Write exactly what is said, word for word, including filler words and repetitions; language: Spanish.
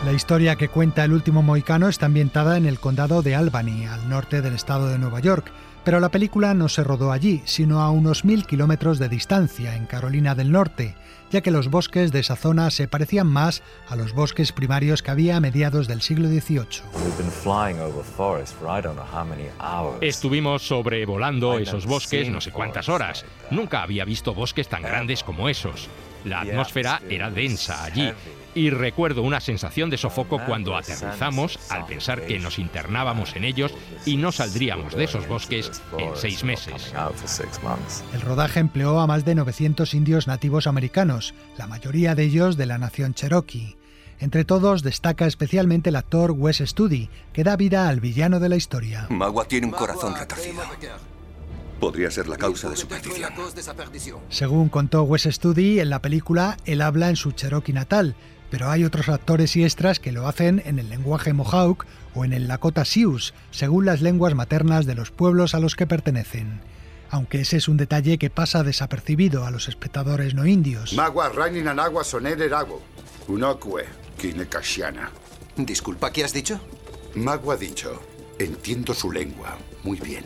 La historia que cuenta El último mohicano está ambientada en el condado de Albany, al norte del estado de Nueva York, pero la película no se rodó allí, sino a unos mil kilómetros de distancia, en Carolina del Norte, ya que los bosques de esa zona se parecían más a los bosques primarios que había a mediados del siglo dieciocho. Estuvimos sobrevolando esos bosques no sé cuántas horas. Nunca había visto bosques tan grandes como esos. La atmósfera era densa allí. Y recuerdo una sensación de sofoco cuando aterrizamos al pensar que nos internábamos en ellos y no saldríamos de esos bosques en seis meses. El rodaje empleó a más de novecientos indios nativos americanos, la mayoría de ellos de la nación cherokee. Entre todos destaca especialmente el actor Wes Studi, que da vida al villano de la historia. Magua tiene un corazón retorcido. Podría ser la causa de su perdición. Según contó Wes Studi, en la película él habla en su cherokee natal, pero hay otros actores y extras que lo hacen en el lenguaje Mohawk o en el Lakota Sioux, según las lenguas maternas de los pueblos a los que pertenecen. Aunque ese es un detalle que pasa desapercibido a los espectadores no indios. Magua Raninanagua Sonererago, Unokwe, Kinekashiana. Disculpa, ¿qué has dicho? Magua ha dicho, entiendo su lengua muy bien.